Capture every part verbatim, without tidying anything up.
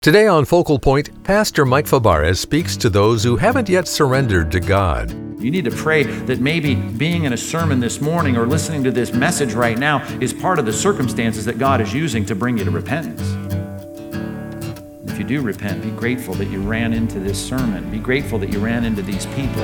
Today on Focal Point, Pastor Mike Fabarez speaks to those who haven't yet surrendered to God. You need to pray that maybe being in a sermon this morning or listening to this message right now is part of the circumstances that God is using to bring you to repentance. If you do repent, be grateful that you ran into this sermon. Be grateful that you ran into these people.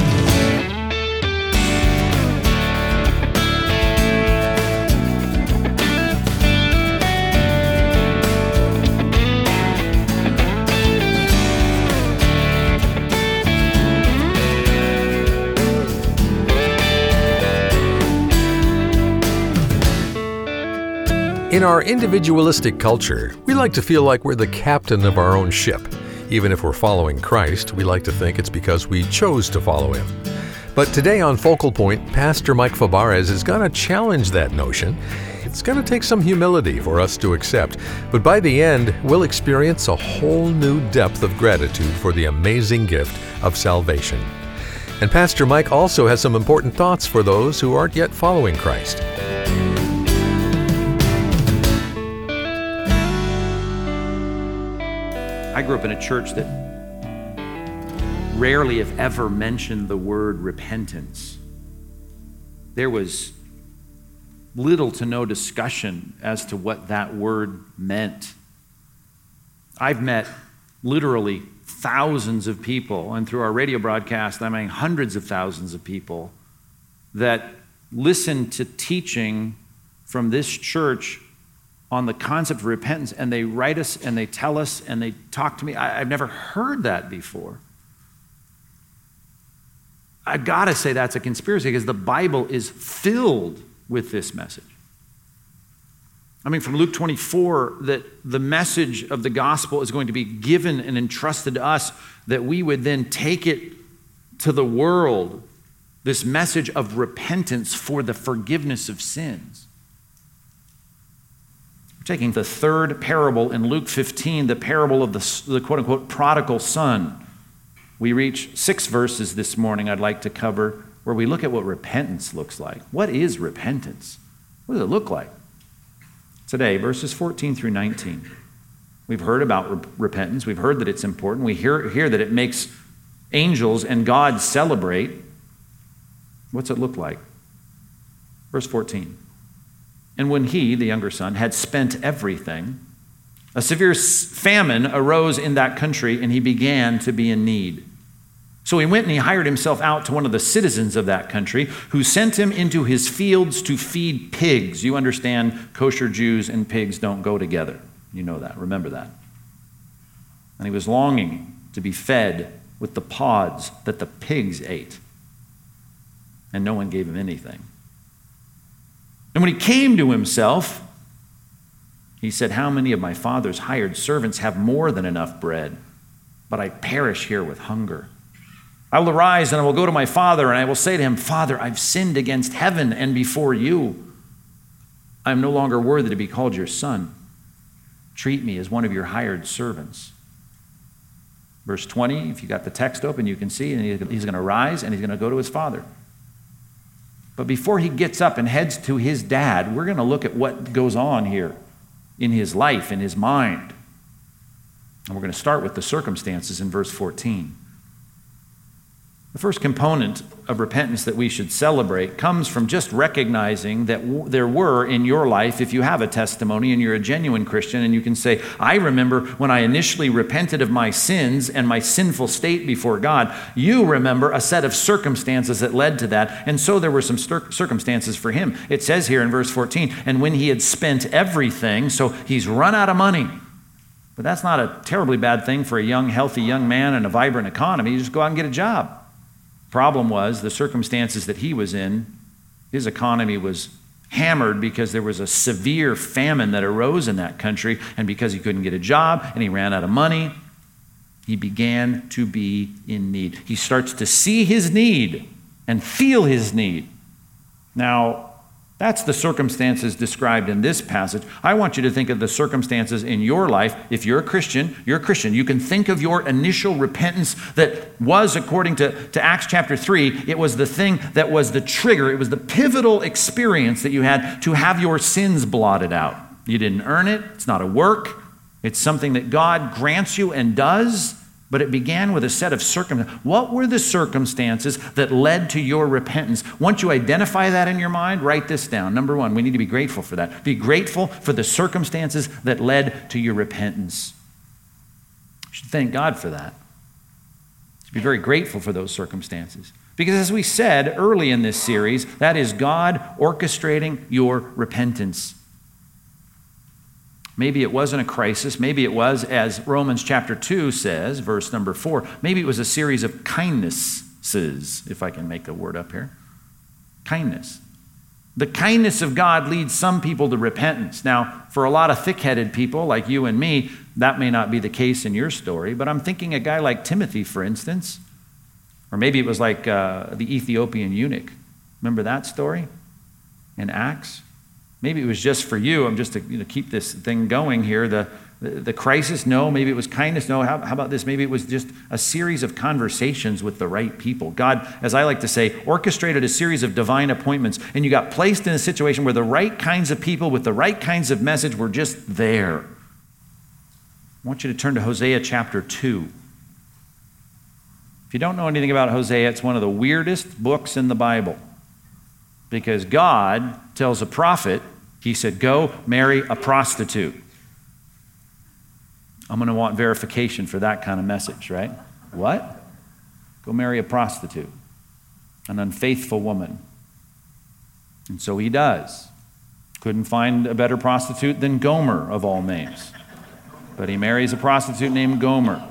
In our individualistic culture, we like to feel like we're the captain of our own ship. Even if we're following Christ, we like to think it's because we chose to follow Him. But today on Focal Point, Pastor Mike Fabarez is going to challenge that notion. It's going to take some humility for us to accept, but by the end, we'll experience a whole new depth of gratitude for the amazing gift of salvation. And Pastor Mike also has some important thoughts for those who aren't yet following Christ. I grew up in a church that rarely, if ever, mentioned the word repentance. There was little to no discussion as to what that word meant. I've met literally thousands of people, and through our radio broadcast, I mean hundreds of thousands of people that listen to teaching from this church on the concept of repentance, and they write us and they tell us and they talk to me. I, I've never heard that before. I've got to say that's a conspiracy because the Bible is filled with this message. I mean, from Luke twenty-four, that the message of the gospel is going to be given and entrusted to us, that we would then take it to the world, this message of repentance for the forgiveness of sins. We're taking the third parable in Luke fifteen, the parable of the, the quote-unquote prodigal son. We reach six verses this morning I'd like to cover where we look at what repentance looks like. What is repentance? What does it look like? Today, verses fourteen through nineteen. We've heard about re- repentance. We've heard that it's important. We hear, hear that it makes angels and God celebrate. What's it look like? Verse fourteen. And when he, the younger son, had spent everything, a severe famine arose in that country, and he began to be in need. So he went and he hired himself out to one of the citizens of that country, who sent him into his fields to feed pigs. You understand, kosher Jews and pigs don't go together. You know that. Remember that. And he was longing to be fed with the pods that the pigs ate. And no one gave him anything. And when he came to himself, he said, "How many of my father's hired servants have more than enough bread? But I perish here with hunger. I will arise and I will go to my father, and I will say to him, 'Father, I've sinned against heaven and before you. I am no longer worthy to be called your son. Treat me as one of your hired servants.'" Verse twenty, if you got the text open, you can see, and he's going to rise and he's going to go to his father. But before he gets up and heads to his dad, we're going to look at what goes on here in his life, in his mind. And we're going to start with the circumstances in verse fourteen. The first component of repentance that we should celebrate comes from just recognizing that w- there were in your life, if you have a testimony and you're a genuine Christian, and you can say, "I remember when I initially repented of my sins and my sinful state before God." You remember a set of circumstances that led to that, and so there were some cir- circumstances for him. It says here in verse fourteen, "And when he had spent everything," so he's run out of money. But that's not a terribly bad thing for a young, healthy young man in a vibrant economy. You just go out and get a job. Problem was, the circumstances that he was in, his economy was hammered because there was a severe famine that arose in that country, and because he couldn't get a job and he ran out of money, he began to be in need. He starts to see his need and feel his need. Now, that's the circumstances described in this passage. I want you to think of the circumstances in your life. If you're a Christian, you're a Christian. You can think of your initial repentance that was, according to, to Acts chapter three, it was the thing that was the trigger. It was the pivotal experience that you had to have your sins blotted out. You didn't earn it. It's not a work. It's something that God grants you and does, but it began with a set of circumstances. What were the circumstances that led to your repentance? Once you identify that in your mind, write this down. Number one, we need to be grateful for that. Be grateful for the circumstances that led to your repentance. You should thank God for that. You should be very grateful for those circumstances. Because as we said early in this series, that is God orchestrating your repentance. Maybe it wasn't a crisis. Maybe it was, as Romans chapter two says, verse number four, maybe it was a series of kindnesses, if I can make a word up here. Kindness. The kindness of God leads some people to repentance. Now, for a lot of thick-headed people like you and me, that may not be the case in your story, but I'm thinking a guy like Timothy, for instance, or maybe it was like uh, the Ethiopian eunuch. Remember that story in Acts? Maybe it was just for you. I'm just to you know, keep this thing going here. The, the, the crisis, no. Maybe it was kindness, no. How, how about this? Maybe it was just a series of conversations with the right people. God, as I like to say, orchestrated a series of divine appointments, and you got placed in a situation where the right kinds of people with the right kinds of message were just there. I want you to turn to Hosea chapter two. If you don't know anything about Hosea, it's one of the weirdest books in the Bible. Because God tells a prophet, he said, go marry a prostitute. I'm going to want verification for that kind of message, right? What? Go marry a prostitute, an unfaithful woman. And so he does. Couldn't find a better prostitute than Gomer, of all names. But he marries a prostitute named Gomer.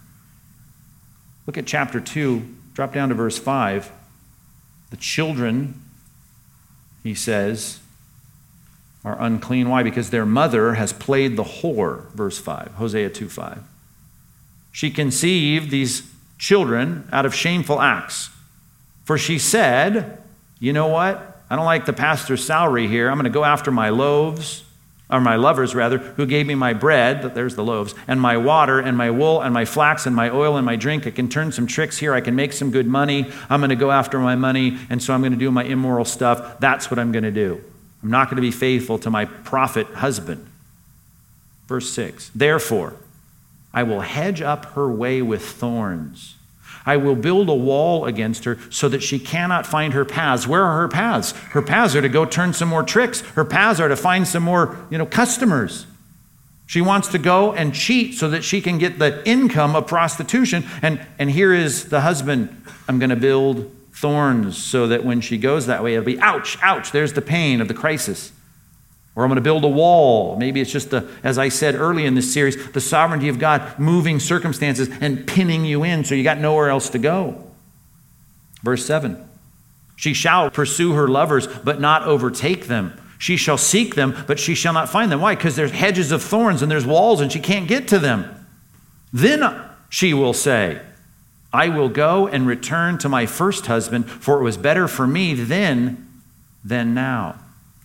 Look at chapter two, drop down to verse five. The children, he says, are unclean. Why? Because their mother has played the whore, verse five, Hosea two five. She conceived these children out of shameful acts. For she said, you know what? I don't like the pastor's salary here. I'm going to go after my loaves, or my lovers rather, who gave me my bread, there's the loaves, and my water, and my wool, and my flax, and my oil, and my drink. I can turn some tricks here. I can make some good money. I'm going to go after my money, and so I'm going to do my immoral stuff. That's what I'm going to do. I'm not going to be faithful to my prophet husband. Verse six, therefore, I will hedge up her way with thorns. I will build a wall against her so that she cannot find her paths. Where are her paths? Her paths are to go turn some more tricks. Her paths are to find some more, you know, customers. She wants to go and cheat so that she can get the income of prostitution. And, and here is the husband. I'm going to build thorns so that when she goes that way, it'll be ouch, ouch. There's the pain of the crisis. Or I'm going to build a wall. Maybe it's just, the, as I said early in this series, the sovereignty of God moving circumstances and pinning you in so you got nowhere else to go. Verse seven, she shall pursue her lovers, but not overtake them. She shall seek them, but she shall not find them. Why? Because there's hedges of thorns and there's walls and she can't get to them. Then she will say, I will go and return to my first husband, for it was better for me then than now.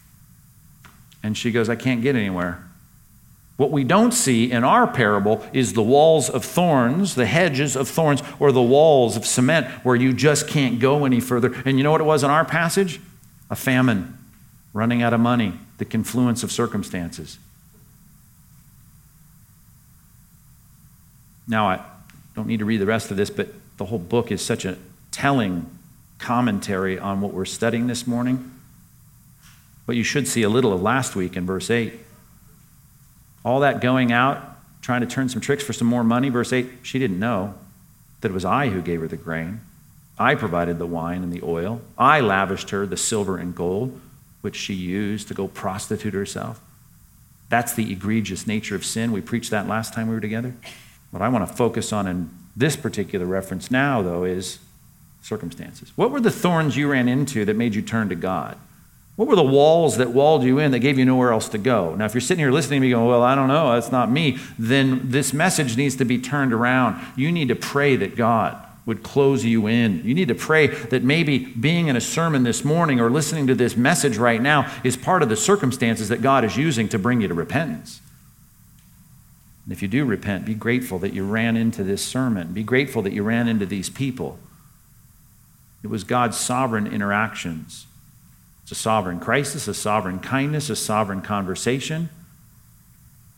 And she goes, I can't get anywhere. What we don't see in our parable is the walls of thorns, the hedges of thorns, or the walls of cement where you just can't go any further. And you know what it was in our passage? A famine, running out of money, the confluence of circumstances. Now, I don't need to read the rest of this, but the whole book is such a telling commentary on what we're studying this morning. But you should see a little of last week in verse eight. All that going out, trying to turn some tricks for some more money. Verse eight, she didn't know that it was I who gave her the grain. I provided the wine and the oil. I lavished her the silver and gold, which she used to go prostitute herself. That's the egregious nature of sin. We preached that last time we were together. What I want to focus on in this particular reference now, though, is circumstances. What were the thorns you ran into that made you turn to God? What were the walls that walled you in that gave you nowhere else to go? Now, if you're sitting here listening to me going, well, I don't know, that's not me, then this message needs to be turned around. You need to pray that God would close you in. You need to pray that maybe being in a sermon this morning or listening to this message right now is part of the circumstances that God is using to bring you to repentance. And if you do repent, be grateful that you ran into this sermon. Be grateful that you ran into these people. It was God's sovereign interactions. It's a sovereign crisis, a sovereign kindness, a sovereign conversation.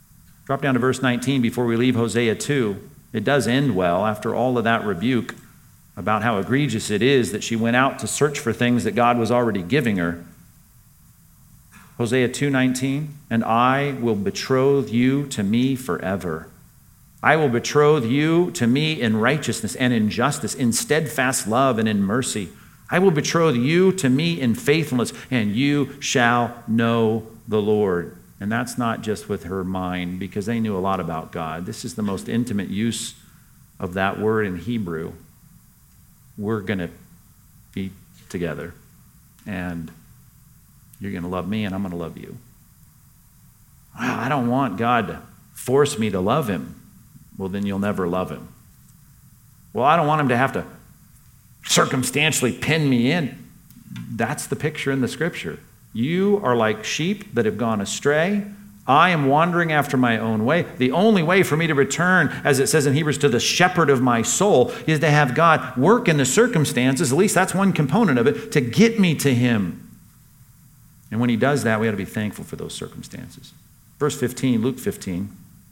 Drop down to verse nineteen before we leave Hosea two. It does end well after all of that rebuke about how egregious it is that she went out to search for things that God was already giving her. Hosea two nineteen, and I will betroth you to me forever. I will betroth you to me in righteousness and in justice, in steadfast love and in mercy. I will betroth you to me in faithfulness, and you shall know the Lord. And that's not just with her mind, because they knew a lot about God. This is the most intimate use of that word in Hebrew. We're going to be together, and you're going to love me, and I'm going to love you. Wow, I don't want God to force me to love him. Well, then you'll never love him. Well, I don't want him to have to circumstantially pin me in. That's the picture in the scripture. You are like sheep that have gone astray. I am wandering after my own way. The only way for me to return, as it says in Hebrews, to the shepherd of my soul is to have God work in the circumstances, at least that's one component of it, to get me to him. And when he does that, we ought to be thankful for those circumstances. Verse fifteen, Luke fifteen.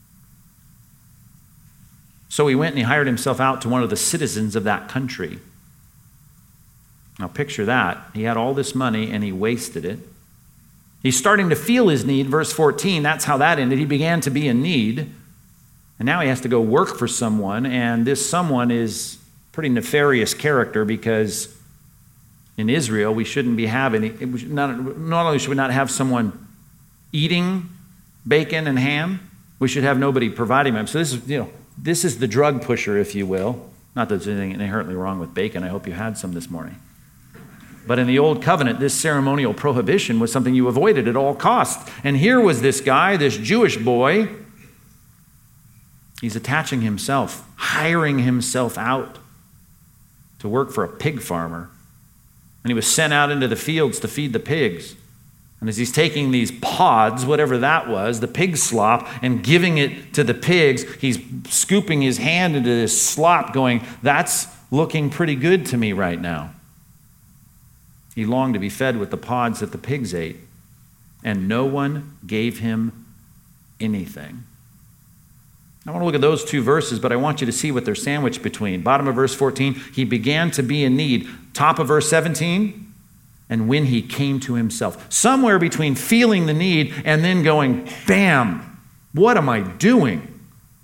So he went and he hired himself out to one of the citizens of that country. Now picture that. He had all this money and he wasted it. He's starting to feel his need. Verse fourteen, that's how that ended. He began to be in need. And now he has to go work for someone. And this someone is pretty nefarious character, because in Israel, we shouldn't be having, it not, not only should we not have someone eating bacon and ham, we should have nobody providing them. So this is, you know, this is the drug pusher, if you will. Not that there's anything inherently wrong with bacon. I hope you had some this morning. But in the Old Covenant, this ceremonial prohibition was something you avoided at all costs. And here was this guy, this Jewish boy. He's attaching himself, hiring himself out to work for a pig farmer. And he was sent out into the fields to feed the pigs. And as he's taking these pods, whatever that was, the pig slop, and giving it to the pigs, he's scooping his hand into this slop going, that's looking pretty good to me right now. He longed to be fed with the pods that the pigs ate, and no one gave him anything. I want to look at those two verses, but I want you to see what they're sandwiched between. Bottom of verse fourteen, he began to be in need. Top of verse seventeen, and when he came to himself. Somewhere between feeling the need and then going, bam, what am I doing?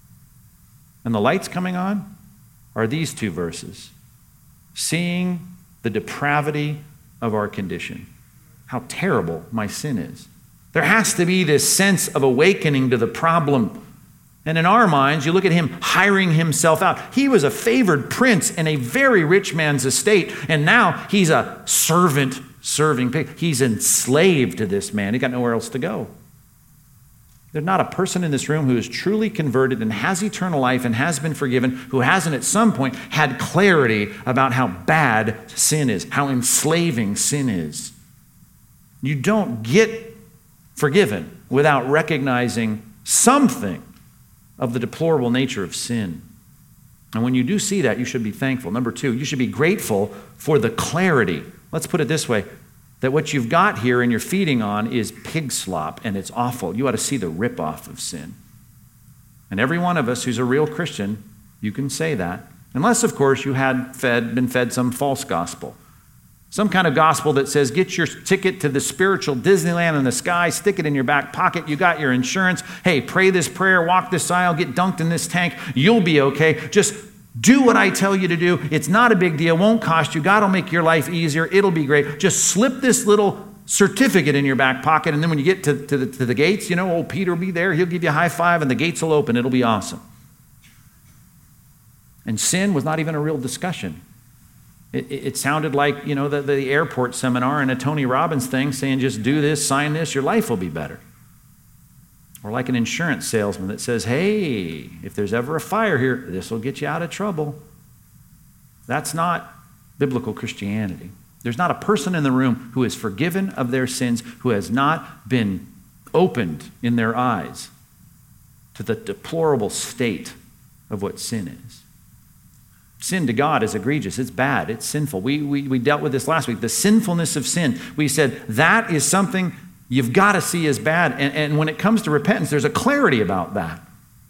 And the lights coming on are these two verses. Seeing the depravity of our condition. How terrible my sin is. There has to be this sense of awakening to the problem. And in our minds, you look at him hiring himself out. He was a favored prince in a very rich man's estate, and now he's a servant serving pig. He's enslaved to this man. He got nowhere else to go. There's not a person in this room who is truly converted and has eternal life and has been forgiven, who hasn't at some point had clarity about how bad sin is, how enslaving sin is. You don't get forgiven without recognizing something of the deplorable nature of sin. And when you do see that, you should be thankful. Number two, you should be grateful for the clarity. Let's put it this way, that what you've got here and you're feeding on is pig slop, and it's awful. You ought to see the ripoff of sin. And every one of us who's a real Christian, you can say that. Unless, of course, you had fed, been fed some false gospel. Some kind of gospel that says, get your ticket to the spiritual Disneyland in the sky, stick it in your back pocket, you got your insurance. Hey, pray this prayer, walk this aisle, get dunked in this tank, you'll be okay. Just do what I tell you to do. It's not a big deal. It won't cost you. God will make your life easier. It'll be great. Just slip this little certificate in your back pocket, and then when you get to, to, the, to the gates, you know, old Peter will be there. He'll give you a high five, and the gates will open. It'll be awesome. And sin was not even a real discussion. It, it, it sounded like, you know, the, the airport seminar and a Tony Robbins thing saying, just do this, sign this, your life will be better. Or like an insurance salesman that says, hey, if there's ever a fire here, this will get you out of trouble. That's not biblical Christianity. There's not a person in the room who is forgiven of their sins, who has not been opened in their eyes to the deplorable state of what sin is. Sin to God is egregious. It's bad. It's sinful. We, we, we dealt with this last week. The sinfulness of sin. We said that is something You've got to see as bad. And, and when it comes to repentance, there's a clarity about that.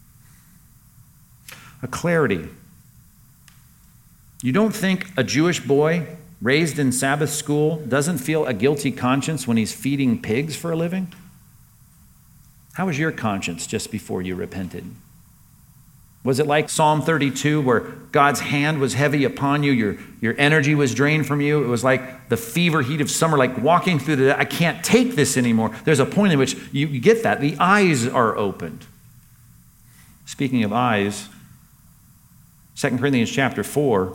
A clarity. You don't think a Jewish boy raised in Sabbath school doesn't feel a guilty conscience when he's feeding pigs for a living? How was your conscience just before you repented? Was it like Psalm thirty-two where God's hand was heavy upon you, your, your energy was drained from you? It was like the fever heat of summer, like walking through the, I can't take this anymore. There's a point in which you, you get that. The eyes are opened. Speaking of eyes, Second Corinthians chapter four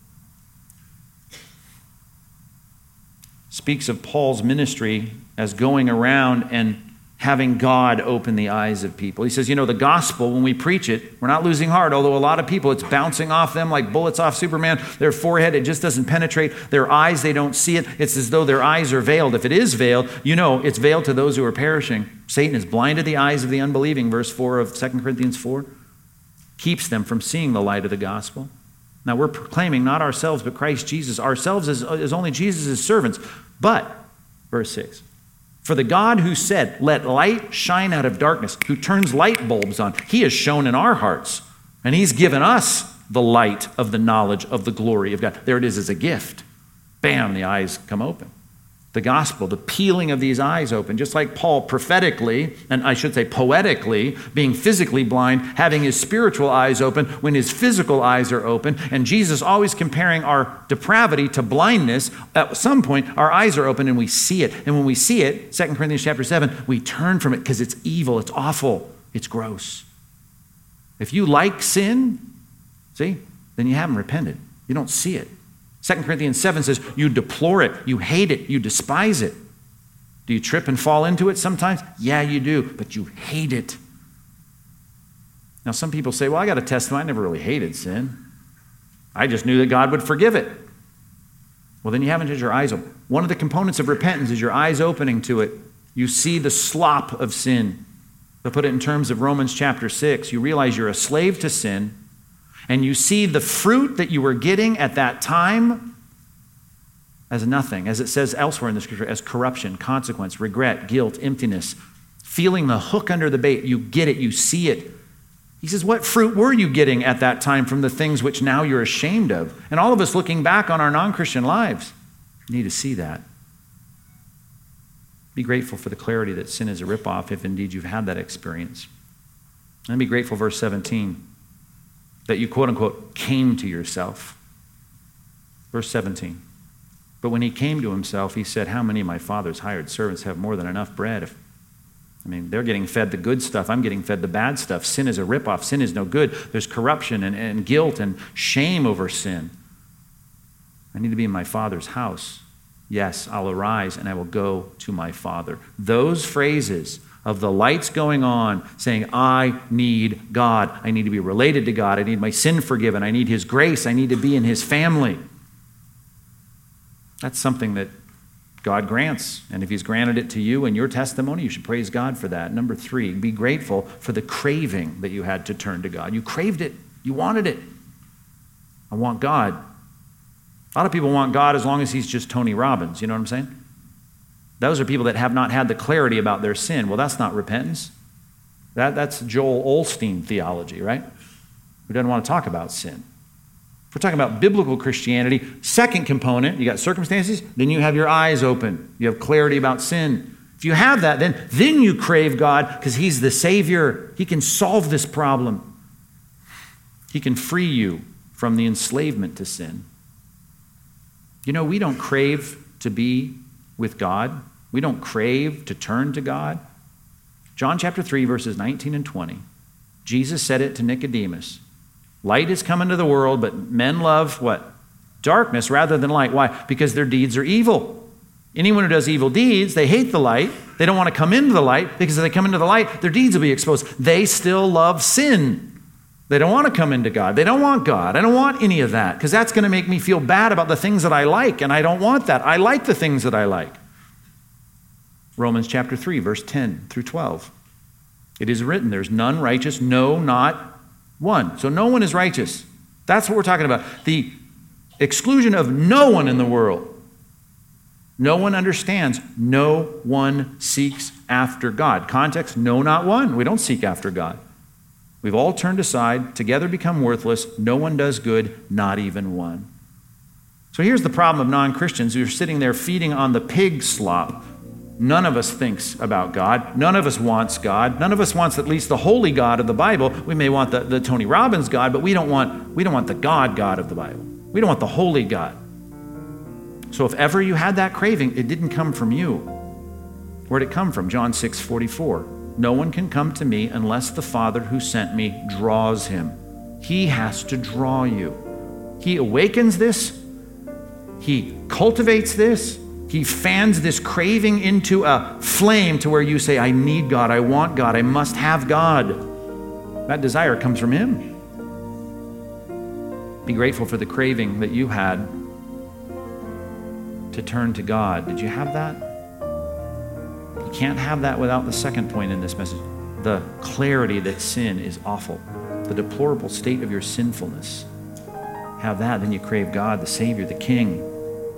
speaks of Paul's ministry as going around and having God open the eyes of people. He says, you know, the gospel, when we preach it, we're not losing heart, although a lot of people, it's bouncing off them like bullets off Superman. Their forehead, it just doesn't penetrate. Their eyes, they don't see it. It's as though their eyes are veiled. If it is veiled, you know, it's veiled to those who are perishing. Satan has blinded the eyes of the unbelieving, verse four of Second Corinthians four, keeps them from seeing the light of the gospel. Now, we're proclaiming not ourselves, but Christ Jesus. Ourselves as, as only Jesus' servants. But, verse six, for the God who said, let light shine out of darkness, who turns light bulbs on, he has shone in our hearts, and he's given us the light of the knowledge of the glory of God. There it is as a gift. Bam, the eyes come open. The gospel, the peeling of these eyes open, just like Paul prophetically, and I should say poetically, being physically blind, having his spiritual eyes open when his physical eyes are open, and Jesus always comparing our depravity to blindness. At some point, our eyes are open and we see it. And when we see it, Second Corinthians chapter seven, we turn from it because it's evil, it's awful, it's gross. If you like sin, see, then you haven't repented. You don't see it. Second Corinthians seven says you deplore it, you hate it, you despise it. Do you trip and fall into it sometimes? Yeah, you do, but you hate it. Now, some people say, well, I got a testimony. I never really hated sin. I just knew that God would forgive it. Well, then you haven't had your eyes open. One of the components of repentance is your eyes opening to it. You see the slop of sin. To put it in terms of Romans chapter six, you realize you're a slave to sin, and you see the fruit that you were getting at that time as nothing, as it says elsewhere in the scripture, as corruption, consequence, regret, guilt, emptiness, feeling the hook under the bait. You get it, you see it. He says, what fruit were you getting at that time from the things which now you're ashamed of? And all of us looking back on our non-Christian lives need to see that. Be grateful for the clarity that sin is a ripoff, if indeed you've had that experience. And be grateful, verse seventeen, that you, quote unquote, came to yourself. Verse seventeen. But when he came to himself, he said, how many of my father's hired servants have more than enough bread? If, I mean, they're getting fed the good stuff. I'm getting fed the bad stuff. Sin is a ripoff. Sin is no good. There's corruption and, and guilt and shame over sin. I need to be in my Father's house. Yes, I'll arise and I will go to my Father. Those phrases of the lights going on, saying, I need God. I need to be related to God. I need my sin forgiven. I need his grace. I need to be in his family. That's something that God grants. And if he's granted it to you and your testimony, you should praise God for that. Number three, be grateful for the craving that you had to turn to God. You craved it. You wanted it. I want God. A lot of people want God as long as he's just Tony Robbins. You know what I'm saying? Those are people that have not had the clarity about their sin. Well, that's not repentance. That, that's Joel Osteen theology, right? Who doesn't want to talk about sin. If we're talking about biblical Christianity, second component, you got circumstances, then you have your eyes open. You have clarity about sin. If you have that, then, then you crave God because he's the Savior. He can solve this problem. He can free you from the enslavement to sin. You know, we don't crave to be with God. We don't crave to turn to God. John chapter three, verses nineteen and twenty. Jesus said it to Nicodemus. Light is come into the world, but men love what? Darkness rather than light. Why? Because their deeds are evil. Anyone who does evil deeds, they hate the light. They don't want to come into the light because if they come into the light, their deeds will be exposed. They still love sin. They don't want to come into God. They don't want God. I don't want any of that because that's going to make me feel bad about the things that I like, and I don't want that. I like the things that I like. Romans chapter three, verse ten through twelve. It is written, there's none righteous, no, not one. So no one is righteous. That's what we're talking about. The exclusion of no one in the world. No one understands. No one seeks after God. Context, no, not one. We don't seek after God. We've all turned aside, together become worthless. No one does good, not even one. So here's the problem of non-Christians who are sitting there feeding on the pig slop. None of us thinks about God. None of us wants God. None of us wants at least the holy God of the Bible. We may want the, the Tony Robbins God, but we don't want, we don't want the God God of the Bible. We don't want the holy God. So if ever you had that craving, it didn't come from you. Where'd it come from? John six forty-four. No one can come to me unless the Father who sent me draws him. He has to draw you. He awakens this. He cultivates this. He fans this craving into a flame to where you say, I need God, I want God, I must have God. That desire comes from him. Be grateful for the craving that you had to turn to God. Did you have that? You can't have that without the second point in this message. The clarity that sin is awful. The deplorable state of your sinfulness. Have that, then you crave God, the Savior, the King.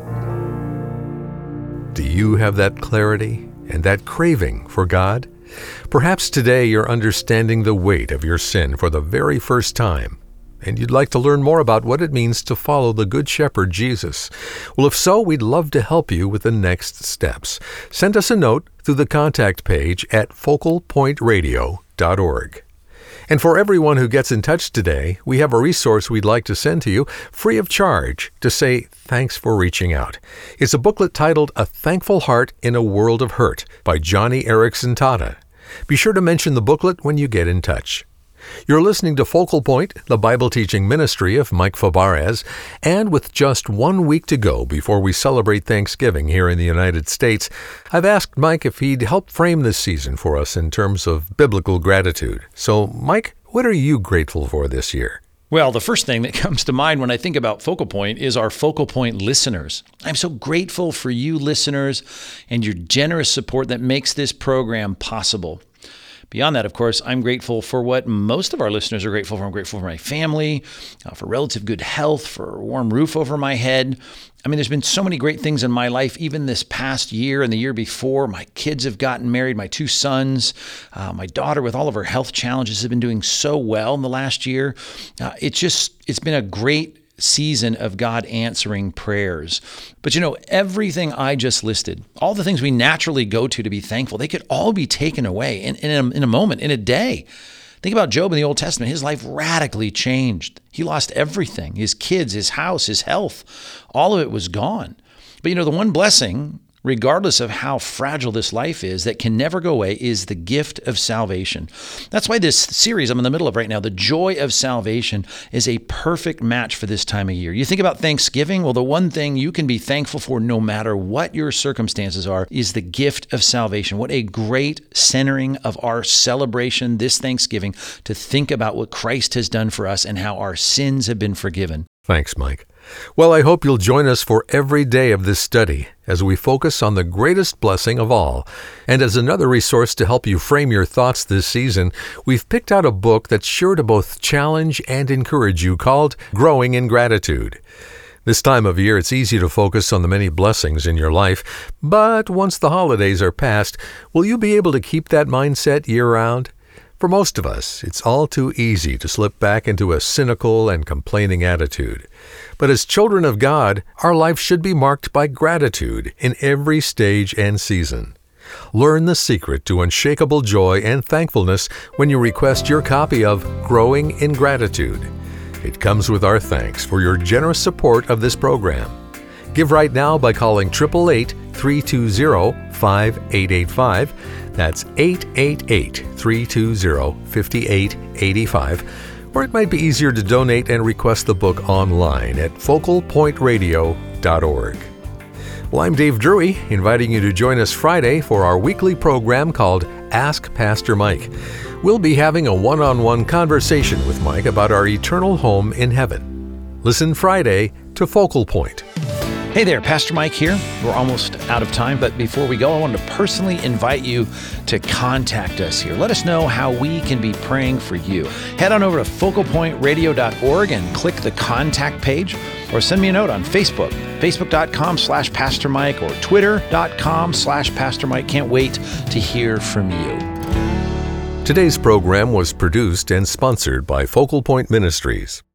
Do you have that clarity and that craving for God? Perhaps today you're understanding the weight of your sin for the very first time, and you'd like to learn more about what it means to follow the Good Shepherd Jesus. Well, if so, we'd love to help you with the next steps. Send us a note through the contact page at focal point radio dot org. And for everyone who gets in touch today, we have a resource we'd like to send to you free of charge to say thanks for reaching out. It's a booklet titled A Thankful Heart in a World of Hurt by Johnny Erickson Tata. Be sure to mention the booklet when you get in touch. You're listening to Focal Point, the Bible teaching ministry of Mike Fabarez, and with just one week to go before we celebrate Thanksgiving here in the United States, I've asked Mike if he'd help frame this season for us in terms of biblical gratitude. So, Mike, what are you grateful for this year? Well, the first thing that comes to mind when I think about Focal Point is our Focal Point listeners. I'm so grateful for you listeners and your generous support that makes this program possible. Beyond that, of course, I'm grateful for what most of our listeners are grateful for. I'm grateful for my family, uh, for relative good health, for a warm roof over my head. I mean, there's been so many great things in my life, even this past year and the year before. My kids have gotten married, my two sons, uh, my daughter with all of her health challenges have been doing so well in the last year. Uh, it's just, it's been a great season of God answering prayers. But you know, everything I just listed, all the things we naturally go to to be thankful, they could all be taken away in, in, a, in a moment, in a day. Think about Job in the Old Testament. His life radically changed. He lost everything, his kids, his house, his health. All of it was gone. But you know, the one blessing, regardless of how fragile this life is, that can never go away is the gift of salvation. That's why this series I'm in the middle of right now, The Joy of Salvation, is a perfect match for this time of year. You think about Thanksgiving, well, the one thing you can be thankful for no matter what your circumstances are is the gift of salvation. What a great centering of our celebration this Thanksgiving to think about what Christ has done for us and how our sins have been forgiven. Thanks, Mike. Well, I hope you'll join us for every day of this study as we focus on the greatest blessing of all. And as another resource to help you frame your thoughts this season, we've picked out a book that's sure to both challenge and encourage you called Growing in Gratitude. This time of year, it's easy to focus on the many blessings in your life, but once the holidays are past, will you be able to keep that mindset year-round? For most of us, it's all too easy to slip back into a cynical and complaining attitude. But as children of God, our life should be marked by gratitude in every stage and season. Learn the secret to unshakable joy and thankfulness when you request your copy of Growing in Gratitude. It comes with our thanks for your generous support of this program. Give right now by calling eight eight eight, three two zero, five eight eight five. That's eight eight eight, three two zero, five eight eight five. Or it might be easier to donate and request the book online at focal point radio dot org. Well, I'm Dave Drury, inviting you to join us Friday for our weekly program called Ask Pastor Mike. We'll be having a one-on-one conversation with Mike about our eternal home in heaven. Listen Friday to Focal Point. Hey there, Pastor Mike here. We're almost out of time, but before we go, I wanted to personally invite you to contact us here. Let us know how we can be praying for you. Head on over to focal point radio dot org and click the contact page. or send me a note on Facebook, facebook.com slash Pastor Mike or twitter.com slash Pastor Mike. Can't wait to hear from you. Today's program was produced and sponsored by Focal Point Ministries.